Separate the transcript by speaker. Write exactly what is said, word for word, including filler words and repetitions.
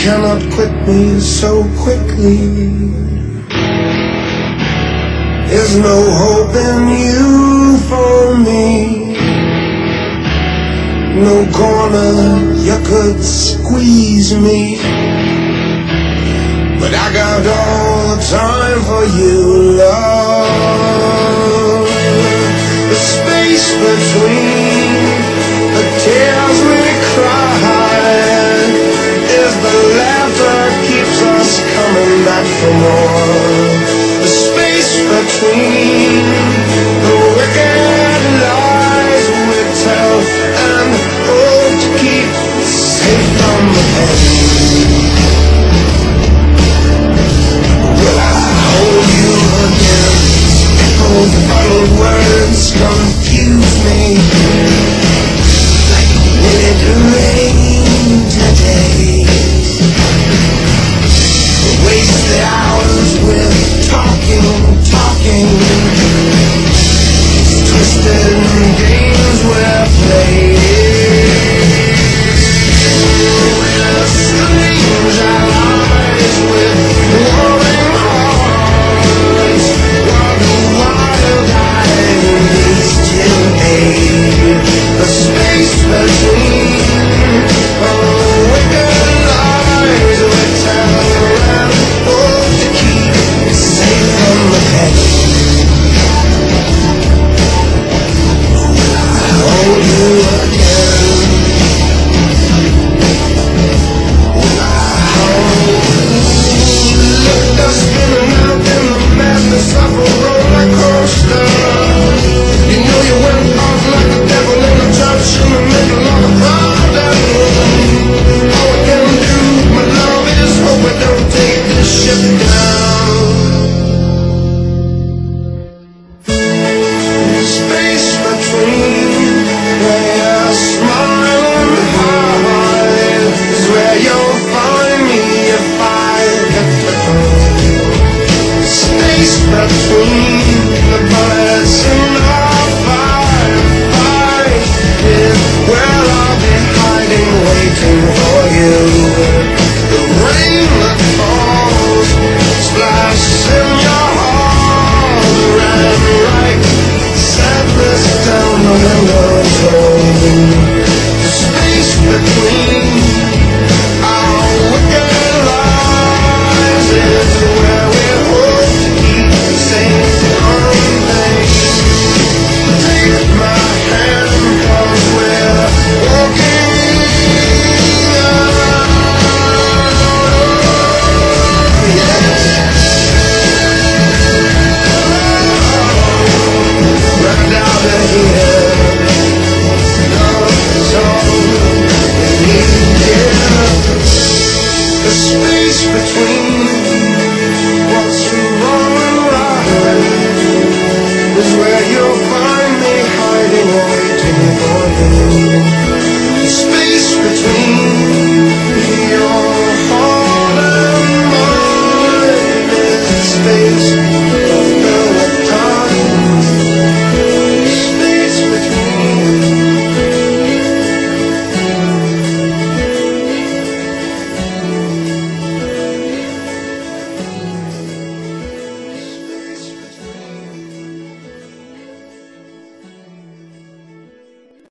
Speaker 1: cannot quit me so quickly. There's no hope in you for me. No corner you could squeeze me, but I got all the time for you, love. The space between the tears we cry is the laughter keeps us coming back for more. The space between the wicked lies we tell and hope to keep safe from the pain. Will I hold you again? Echoed, bottled words confuse me. Like will it rain today? Waste the hours with talking, talking. These twisted games we're playing. We're strange allies with warring hearts. While the wild eyes still aid the space between our wicked lies we tell and hope to keep safe from the pain. Will I hold you again? Will I hold you? Look us spinning out in the madness of a roller coaster. You know you went off like a devil in a church in the middle of a crowded room. All we can do, my love, is hope we don't take this ship down. Space between where your smiling heart is where you'll find me if I get to go. Space between the bullets in our firefight is where I'll be hiding, waiting for you. The rain that falls splash in your halls, ran right sadness down the windowsill. The space between our wicked lives is where we hope to keep safe from pain. Take my hand, 'cause we're walking out. Yeah. Right out of here. No song we need here. The space between